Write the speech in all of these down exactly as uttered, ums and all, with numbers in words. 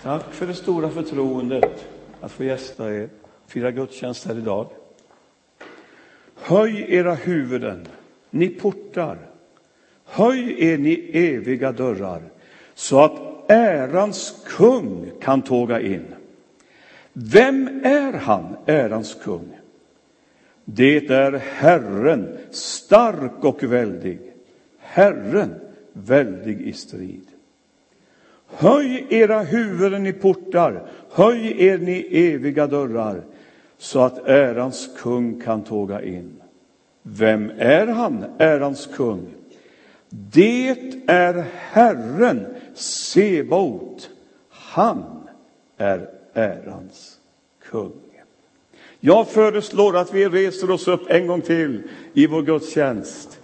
Tack för det stora förtroendet att få gästa er, fira gudstjänst här idag. Höj era huvuden, ni portar. Höj er, ni eviga dörrar, så att ärans kung kan tåga in. Vem är han, ärans kung? Det är Herren, stark och väldig. Herren, väldig i strid. Höj era huvuden i portar, höj er ni eviga dörrar, så att ärans kung kan tåga in. Vem är han, ärans kung? Det är Herren, Sebaot. Han är ärans kung. Jag föreslår att vi reser oss upp en gång till i vår gudstjänst.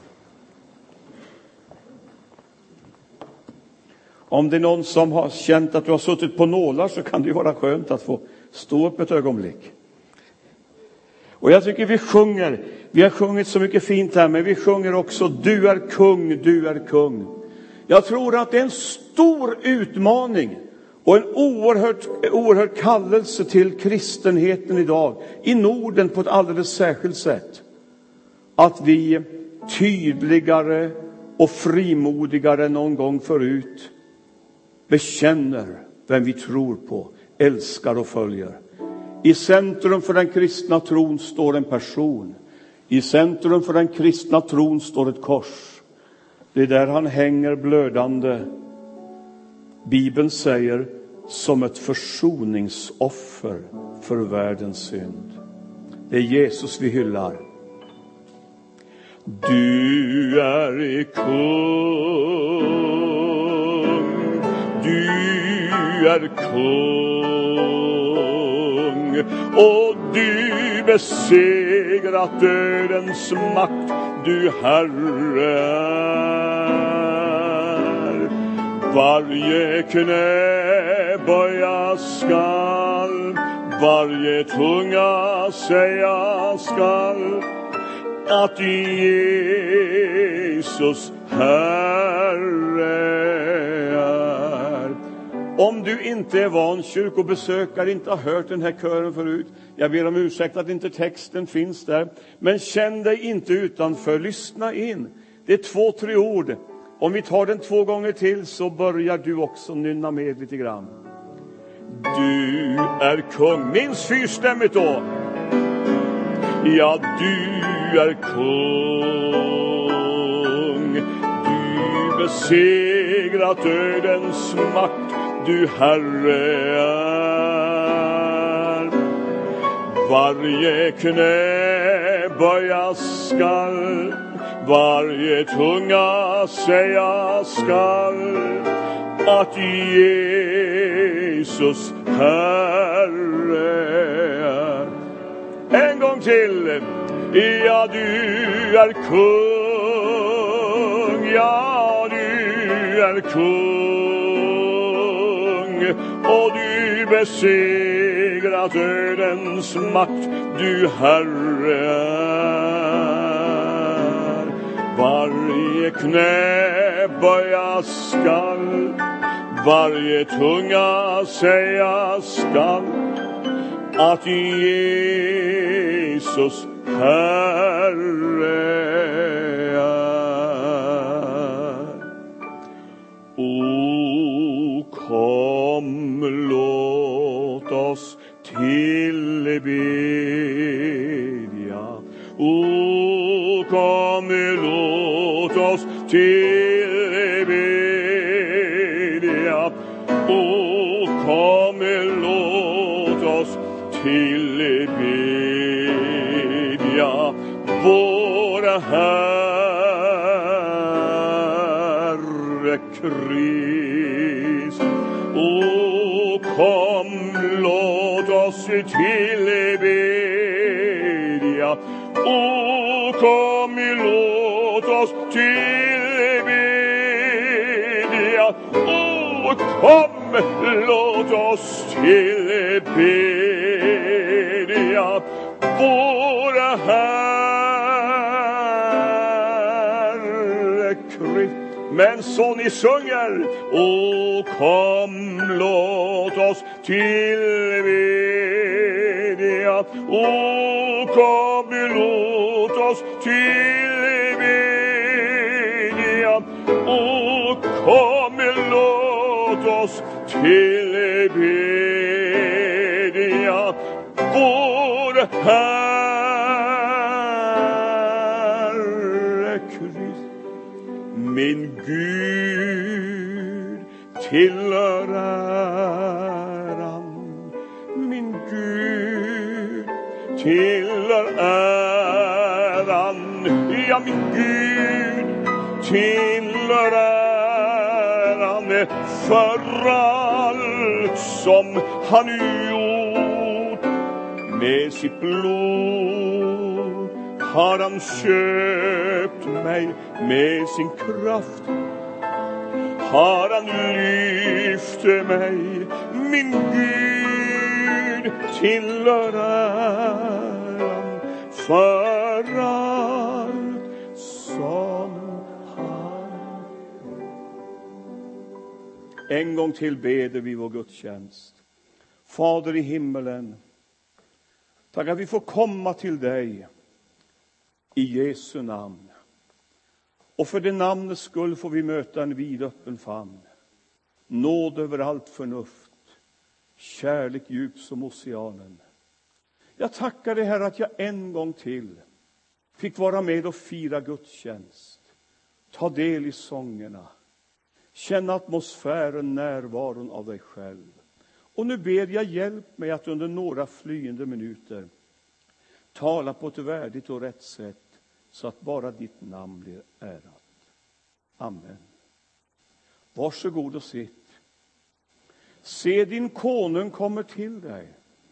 Om det är någon som har känt att du har suttit på nålar, så kan det ju vara skönt att få stå upp ett ögonblick. Och jag tycker vi sjunger, vi har sjungit så mycket fint här, men vi sjunger också du är kung, du är kung. Jag tror att det är en stor utmaning och en oerhört, oerhört kallelse till kristenheten idag, i Norden på ett alldeles särskilt sätt. Att vi tydligare och frimodigare än någon gång förut bekänner vem vi tror på, älskar och följer. I centrum för den kristna tron står en person. I centrum för den kristna tron står ett kors. Det är där han hänger blödande. Bibeln säger som ett försoningsoffer för världens synd. Det är Jesus vi hyllar. Du är kung, du är kung, och du besegrat dödens makt, du Herre. Varje knä böjas skall, varje tunga säga skall, att Jesus Herre är. Om du inte är van kyrkobesökare, inte har hört den här kören förut, jag ber om ursäkt att inte texten finns där. Men känn dig inte utanför, lyssna in. Det är två, tre ord. Om vi tar den två gånger till, så börjar du också nynna med lite grann. Du är kung, minst fyrstämmigt då. Ja, du är kung, du besegrat dödens makt, du Herre är. Varje knä böjas skall, varje tunga säga skall, att Jesus Herre är. En gång till. Ja, du är kung, ja, du är kung, och du besegrat dödens makt, du Herre är. Varje knä böjas skall, varje tunga säga skall, att Jesus Herre är. O kom, låt oss tillbedja. O kom, låt oss tillbedja. O kom, låt oss tillbedja vår Herre Krist. O kom, låt oss tillbedja. O kom, låt oss tillbedja. O kom, låt oss tillbedja vår Herre Krist. Men så ni sjunger, o kom, låt låt oss tillbedja. O kom, låt oss tillbedja. O kom, låt oss tillbedja vår Herre Krist. Min Gud tillhör äran, min Gud tillhör äran, ja min Gud tillhör äran för allt som han gjort. Med sitt blod har han köpt mig, med sin kraft har han lyft mig. Min Gud tillhör äran för allt som han. En gång till beder vi vår gudstjänst. Fader i himmelen, tack att vi får komma till dig i Jesu namn. Och för det namnets skull får vi möta en vidöppen famn. Nåd över allt förnuft. Kärlek djup som oceanen. Jag tackar dig, Herre, att jag en gång till fick vara med och fira gudstjänst. Ta del i sångerna. Känna atmosfären, närvaron av dig själv. Och nu ber jag, hjälp mig att under några flyende minuter tala på ett värdigt och rätt sätt, så att bara ditt namn blir ärat. Amen. Varsågod och sitt. Se, din konung kommer till dig.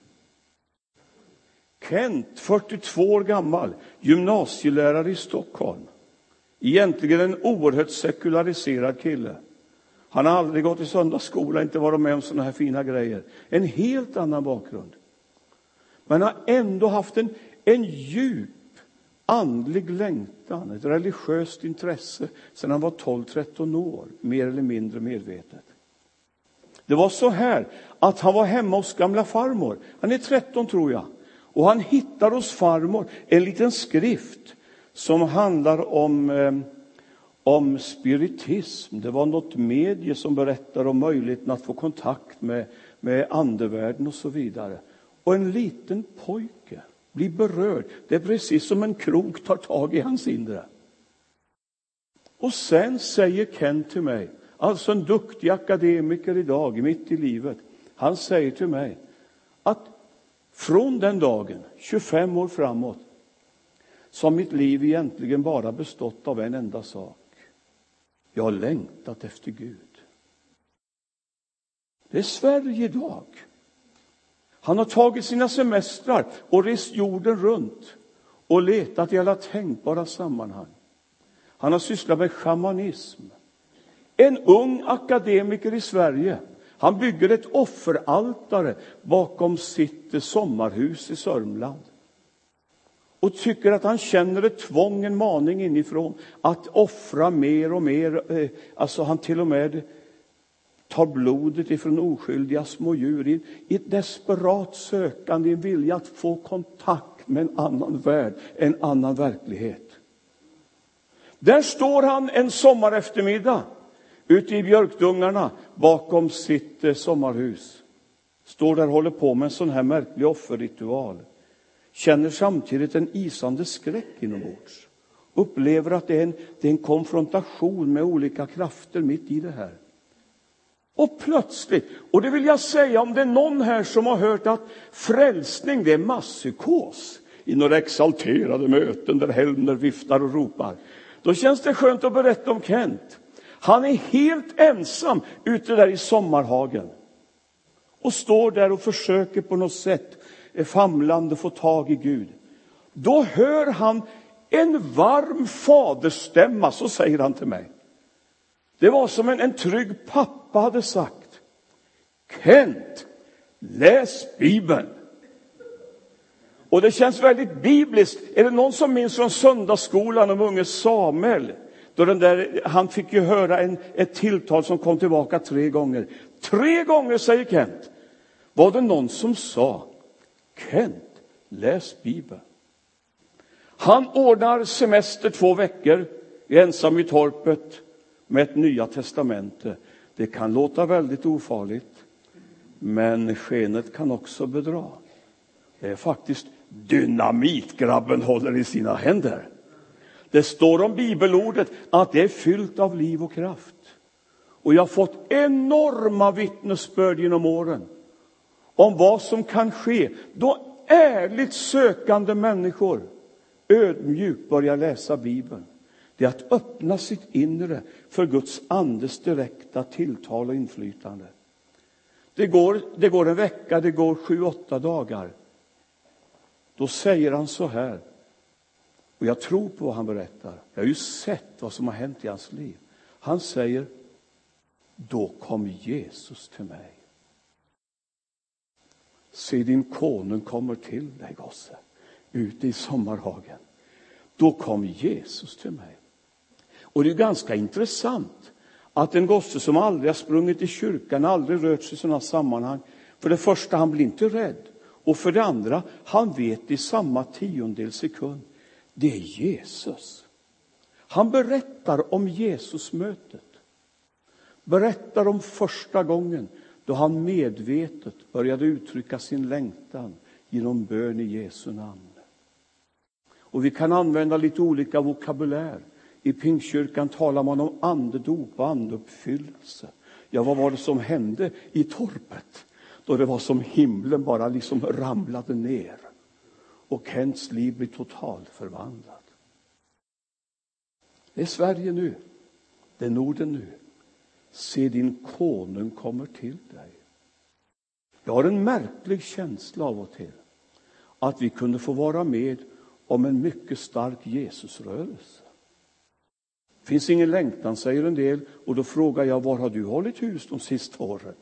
Kent, fyrtiotvå år gammal, gymnasielärare i Stockholm. Egentligen en oerhört sekulariserad kille. Han har aldrig gått i söndagsskola, inte varit med om såna här fina grejer. En helt annan bakgrund. Men har ändå haft en, en djup andlig längtan, ett religiöst intresse sedan han var tolv tretton år, mer eller mindre medvetet. Det var så här att han var hemma hos gamla farmor. Han är tretton tror jag. Och han hittar hos farmor en liten skrift som handlar om, eh, om spiritism. Det var något medie som berättar om möjligheten att få kontakt med, med andevärlden och så vidare. Och en liten pojke blir berörd. Det är precis som en krok tar tag i hans inre. Och sen säger Ken till mig, alltså en duktig akademiker idag, mitt i livet. Han säger till mig att från den dagen, tjugofem år framåt, så har mitt liv egentligen bara bestått av en enda sak. Jag har längtat efter Gud. Det är Sverige idag. Han har tagit sina semestrar och rest jorden runt och letat i alla tänkbara sammanhang. Han har sysslat med shamanism. En ung akademiker i Sverige. Han bygger ett offeraltare bakom sitt sommarhus i Sörmland. Och tycker att han känner ett tvång, en maning inifrån att offra mer och mer. Alltså han till och med tar blodet ifrån oskyldiga små djur i ett desperat sökande, en vilja att få kontakt med en annan värld, en annan verklighet. Där står han en sommareftermiddag ute i björkdungarna bakom sitt sommarhus. Står där och håller på med en sån här märklig offerritual. Känner samtidigt en isande skräck inombords. Upplever att det är, en, det är en konfrontation med olika krafter mitt i det här. Och plötsligt, och det vill jag säga om det är någon här som har hört att frälsning det är masspsykos i några exalterade möten där Helmer viftar och ropar. Då känns det skönt att berätta om Kent. Han är helt ensam ute där i sommarhagen. Och står där och försöker på något sätt famlande få tag i Gud. Då hör han en varm faderstämma, så säger han till mig. Det var som en, en trygg pappa hade sagt. Kent, läs Bibeln. Och det känns väldigt bibliskt. Är det någon som minns från söndagsskolan om unge Samuel? Då den där, han fick ju höra en, ett tilltal som kom tillbaka tre gånger. Tre gånger, säger Kent, var det någon som sa: Kent, läs Bibeln. Han ordnar semester två veckor, ensam i torpet med ett Nya testamente. Det kan låta väldigt ofarligt, men skenet kan också bedra. Det är faktiskt dynamit grabben håller i sina händer. Det står om bibelordet att det är fyllt av liv och kraft. Och jag har fått enorma vittnesbörd genom åren om vad som kan ske då ärligt sökande människor ödmjukt börjar läsa Bibeln. Det är att öppna sitt inre för Guds andes direkta tilltal och inflytande. Det går, det går en vecka, det går sju, åtta dagar. Då säger han så här, och jag tror på vad han berättar. Jag har ju sett vad som har hänt i hans liv. Han säger: då kom Jesus till mig. Se, din konung kommer till dig, gosse, ute i sommarhagen. Då kom Jesus till mig. Och det är ganska intressant att en gosse som aldrig har sprungit i kyrkan, aldrig rört sig i sådana sammanhang, för det första, han blir inte rädd. Och för det andra, han vet i samma tiondel sekund, det är Jesus. Han berättar om Jesus-mötet. Berättar om första gången då han medvetet började uttrycka sin längtan genom bön i Jesu namn. Och vi kan använda lite olika vokabulär. I Pingstkyrkan talar man om andedop och andeuppfyllelse. Ja, vad var det som hände i torpet? Då det var som himlen bara liksom ramlade ner. Och Kents liv blir totalt förvandlat. Det är Sverige nu. Det är Norden nu. Se, din konung kommer till dig. Jag har en märklig känsla av och till att vi kunde få vara med om en mycket stark Jesusrörelse. Det finns ingen längtan, säger en del, och då frågar jag: var har du hållit hus de sista åren?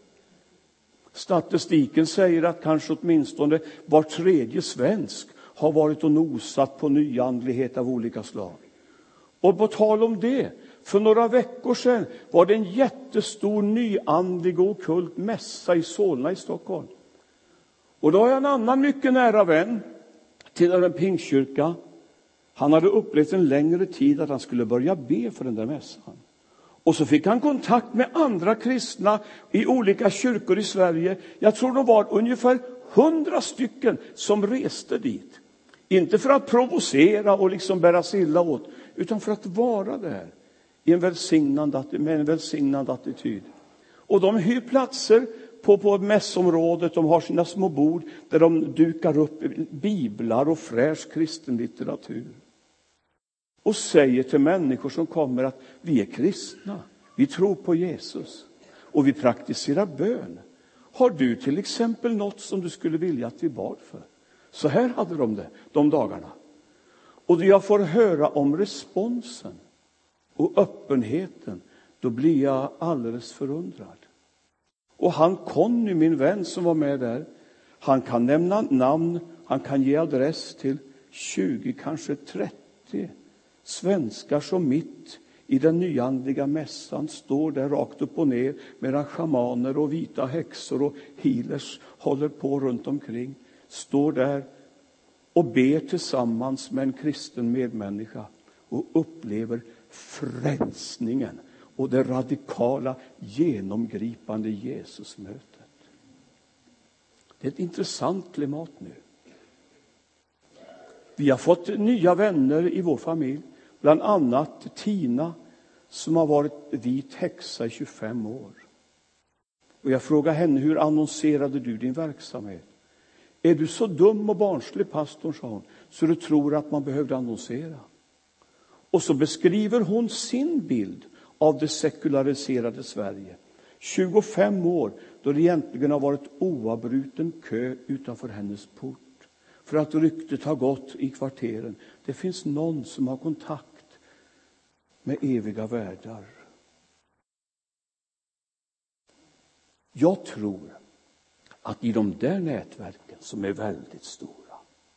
Statistiken säger att kanske åtminstone var tredje svensk har varit och nosat på nyandlighet av olika slag. Och på tal om det, för några veckor sedan var det en jättestor nyandlig och kult mässa i Solna i Stockholm. Och då har jag en annan mycket nära vän till en pingstkyrka. Han hade upplevt en längre tid att han skulle börja be för den där mässan. Och så fick han kontakt med andra kristna i olika kyrkor i Sverige. Jag tror det var ungefär hundra stycken som reste dit. Inte för att provocera och liksom bära sig illa åt, utan för att vara där i en välsignande, med en välsignande attityd. Och de hyr platser på, på mässområdet. De har sina små bord där de dukar upp biblar och fräsch kristen litteratur. Och säger till människor som kommer att vi är kristna. Vi tror på Jesus. Och vi praktiserar bön. Har du till exempel något som du skulle vilja att vi bad för? Så här hade de det de dagarna. Och jag får höra om responsen och öppenheten. Då blir jag alldeles förundrad. Och han Conny, min vän som var med där, han kan nämna namn, han kan ge adress till tjugo, kanske trettio svenskar som mitt i den nyandliga mässan står där rakt upp och ner, medan schamaner och vita häxor och healers håller på runt omkring. Står där och ber tillsammans med en kristen medmänniska och upplever frälsningen och det radikala, genomgripande Jesusmötet. Det är ett intressant klimat nu. Vi har fått nya vänner i vår familj. Bland annat Tina, som har varit vit häxa i tjugofem år. Och jag frågar henne: hur annonserade du din verksamhet? Är du så dum och barnslig, pastorn, sa hon, så du tror att man behövde annonsera? Och så beskriver hon sin bild av det sekulariserade Sverige. tjugofem år då det egentligen har varit oavbruten kö utanför hennes port. För att ryktet har gått i kvarteren. Det finns någon som har kontakt med eviga världar. Jag tror att i de där nätverken som är väldigt stora,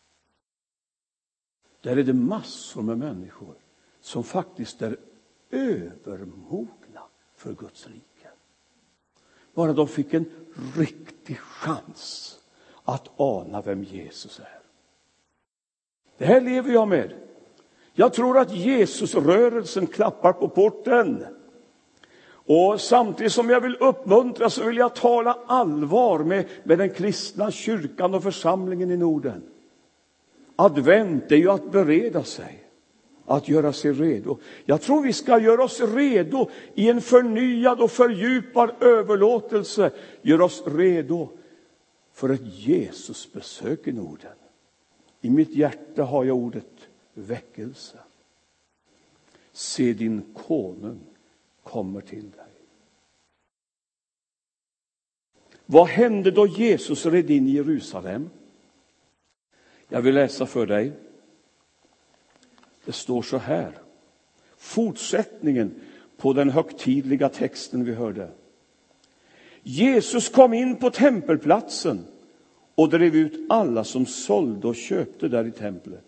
där är det massor med människor som faktiskt är övermogna för Guds rike. Bara de fick en riktig chans att ana vem Jesus är. Det här lever jag med. Jag tror att Jesusrörelsen klappar på porten. Och samtidigt som jag vill uppmuntra så vill jag tala allvar med, med den kristna kyrkan och församlingen i Norden. Advent är ju att bereda sig. Att göra sig redo. Jag tror vi ska göra oss redo i en förnyad och fördjupad överlåtelse. Göra oss redo för ett Jesusbesök i Norden. I mitt hjärta har jag ordet väckelse. Se, din konung kommer till dig. Vad hände då Jesus red in i Jerusalem? Jag vill läsa för dig. Det står så här. Fortsättningen på den högtidliga texten vi hörde. Jesus kom in på tempelplatsen och drev ut alla som sålde och köpte där i templet.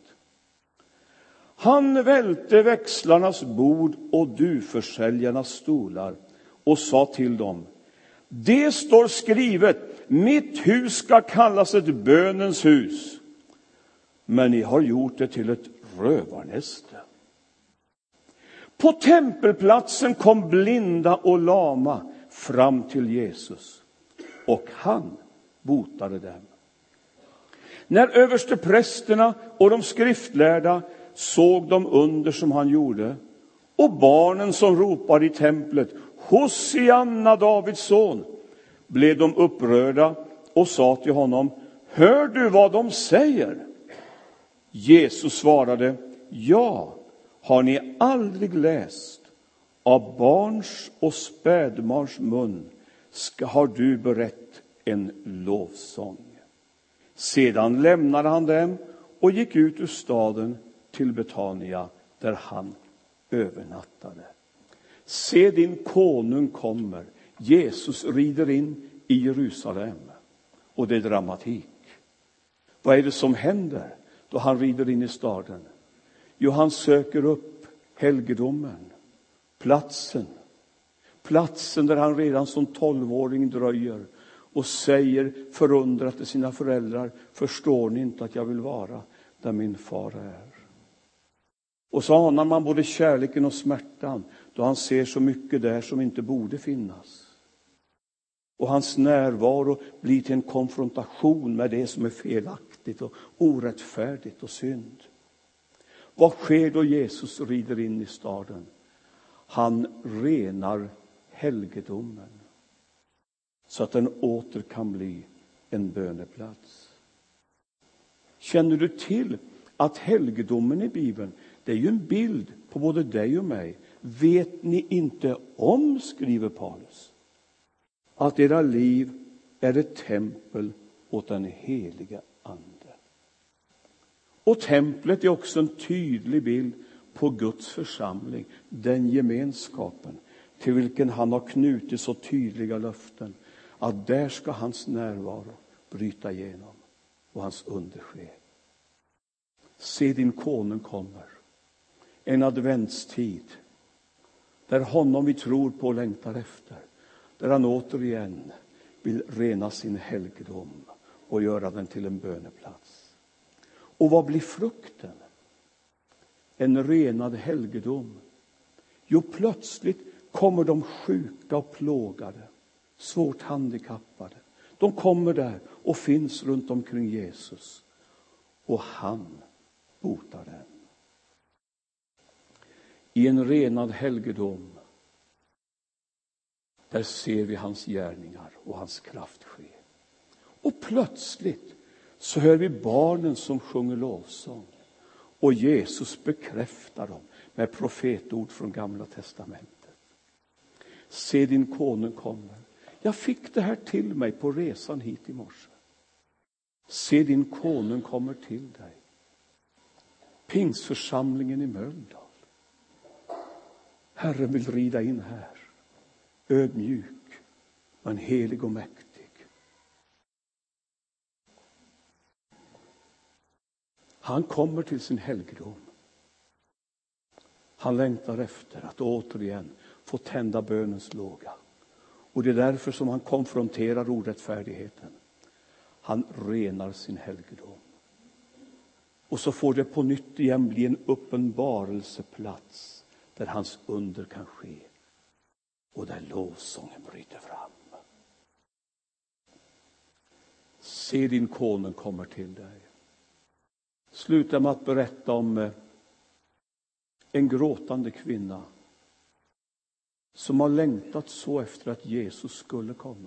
Han välte växlarnas bord och duvförsäljarnas stolar och sa till dem: det står skrivet, mitt hus ska kallas ett bönens hus, men ni har gjort det till ett rövarnäste. På tempelplatsen kom blinda och lama fram till Jesus, och han botade dem. När översteprästerna och de skriftlärda såg de under som han gjorde, och barnen som ropade i templet, Hosianna, Davids son, blev de upprörda och sa till honom: hör du vad de säger? Jesus svarade: ja, har ni aldrig läst, av barns och spädbarns mun ska, har du berett en lovsång. Sedan lämnade han dem och gick ut ur staden till Betania, där han övernattade. Se, din konung kommer. Jesus rider in i Jerusalem. Och det är dramatik. Vad är det som händer då han rider in i staden? Jo, han söker upp helgedomen. Platsen. Platsen där han redan som tolvåring dröjer och säger förundrat till sina föräldrar: förstår ni inte att jag vill vara där min far är? Och så anar man både kärleken och smärtan då han ser så mycket där som inte borde finnas. Och hans närvaro blir till en konfrontation med det som är felaktigt och orättfärdigt och synd. Vad sker då Jesus rider in i staden? Han renar helgedomen så att den åter kan bli en böneplats. Känner du till att helgedomen i Bibeln, det är ju en bild på både dig och mig. Vet ni inte om, skriver Paulus, att era liv är ett tempel åt den heliga ande? Och templet är också en tydlig bild på Guds församling, den gemenskapen till vilken han har knutit så tydliga löften, att där ska hans närvaro bryta igenom och hans under ske. Se, din konung kommer. En adventstid där honom vi tror på och längtar efter, där han återigen vill rena sin helgedom och göra den till en böneplats. Och vad blir frukten? En renad helgedom. Jo, plötsligt kommer de sjuka och plågade, svårt handikappade. De kommer där och finns runt omkring Jesus. Och han botar dem. I en renad helgedom, där ser vi hans gärningar och hans kraft ske. Och plötsligt så hör vi barnen som sjunger lovsång. Och Jesus bekräftar dem med profetord från Gamla testamentet. Se, din konung kommer. Jag fick det här till mig på resan hit i morse. Se, din konung kommer till dig. Pingsförsamlingen i Mölndal. Herren vill rida in här. Ödmjuk, men helig och mäktig. Han kommer till sin helgedom. Han längtar efter att återigen få tända bönens låga Och det är därför som han konfronterar orättfärdigheten. Han renar sin helgedom. Och så får det på nytt igen bli en uppenbarelseplats där hans under kan ske. Och där lovsången bryter fram. Se, din konung kommer till dig. Sluta med att berätta om en gråtande kvinna som har längtat så efter att Jesus skulle komma.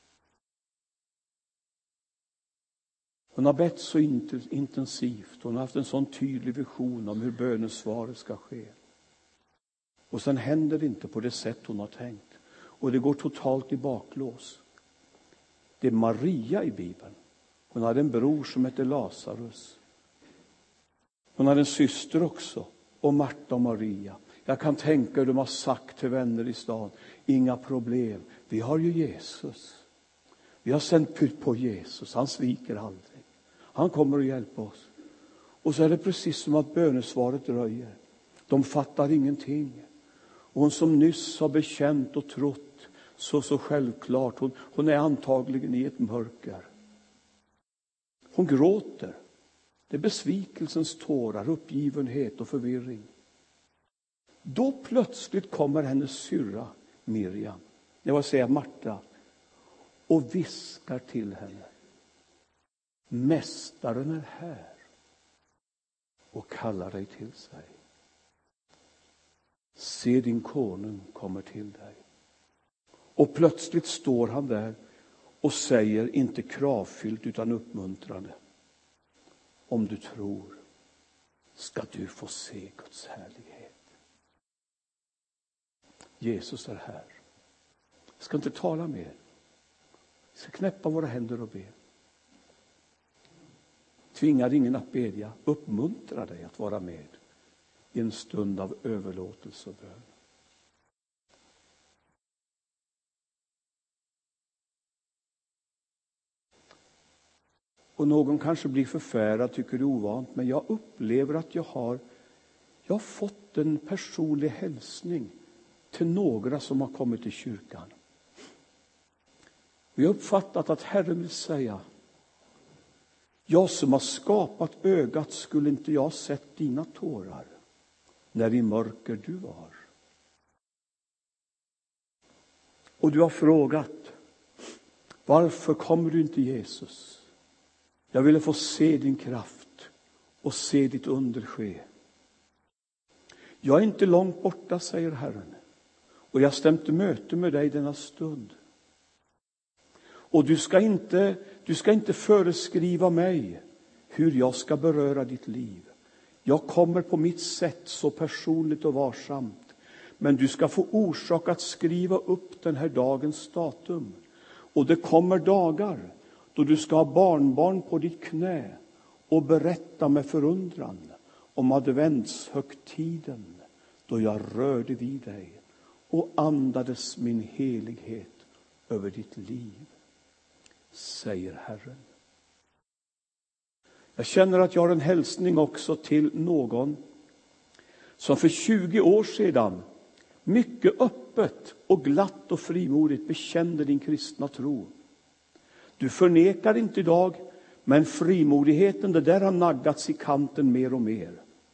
Hon har bett så intensivt. Hon har haft en sån tydlig vision om hur bönesvaret ska ske. Och sen händer det inte på det sätt hon har tänkt. Och det går totalt i baklås. Det är Maria i Bibeln. Hon hade en bror som hette Lazarus. Hon hade en syster också. Och Marta och Maria. Jag kan tänka hur de har sagt till vänner i stan. Inga problem. Vi har ju Jesus. Vi har sänt på Jesus. Han sviker aldrig. Han kommer att hjälpa oss. Och så är det precis som att bönesvaret dröjer. De fattar ingenting. Och hon som nyss har bekänt och trott så så självklart. Hon, hon är antagligen i ett mörker. Hon gråter. Det är besvikelsens tårar, uppgivenhet och förvirring. Då plötsligt kommer hennes syrra Miriam, jag vill säga Marta, och viskar till henne. Mästaren är här och kallar dig till sig. Se, din konung kommer till dig. Och plötsligt står han där och säger, inte kravfyllt utan uppmuntrande. Om du tror ska du få se Guds härlighet. Jesus är här. Jag ska inte tala mer. Vi ska knäppa våra händer och be. Tvingar ingen att bedja. Uppmuntra dig att vara med i en stund av överlåtelse och bön. Och någon kanske blir förfärad, tycker det är ovant. Men jag upplever att jag har, jag har fått en personlig hälsning till några som har kommit till kyrkan. Vi har uppfattat att Herren vill säga, jag som har skapat ögat, skulle inte jag sett dina tårar när i mörker du var. Och du har frågat, varför kommer du inte Jesus? Jag ville få se din kraft och se ditt under ske. Jag är inte långt borta, säger Herren. Och jag stämde möte med dig denna stund. Och du ska inte, du ska inte föreskriva mig hur jag ska beröra ditt liv. Jag kommer på mitt sätt så personligt och varsamt. Men du ska få orsak att skriva upp den här dagens datum. Och det kommer dagar då du ska ha barnbarn på ditt knä och berätta med förundran om adventshögtiden då jag rörde vid dig och andades min helighet över ditt liv, säger Herren. Jag känner att jag har en hälsning också till någon som för tjugo år sedan mycket öppet och glatt och frimodigt bekände din kristna tro. Du förnekar inte idag, men frimodigheten, det där har naggats i kanten mer och mer.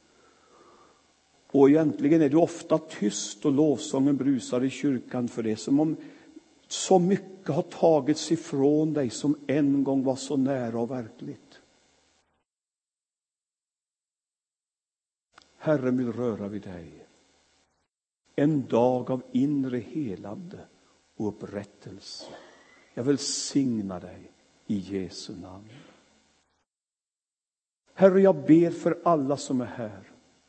Och egentligen är du ofta tyst och lovsången brusar i kyrkan för det, som om så mycket har tagits ifrån dig som en gång var så nära och verkligt. Herren vill röra vid dig. En dag av inre helande och upprättelse. Jag vill signa dig i Jesu namn. Herre, jag ber för alla som är här.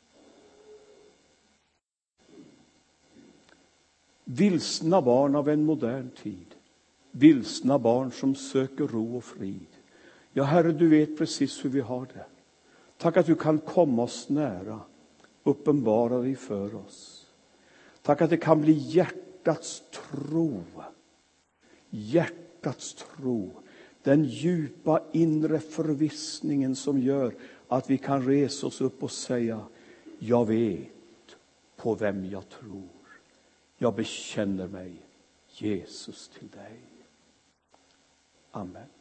Vilsna barn av en modern tid. Vilsna barn som söker ro och frid. Ja, Herre, du vet precis hur vi har det. Tack att du kan komma oss nära. Uppenbara dig för oss. Tack att det kan bli hjärtats tro. Hjärtats tro. Den djupa inre förvissningen som gör att vi kan resa oss upp och säga, jag vet på vem jag tror. Jag bekänner mig Jesus till dig. Amen.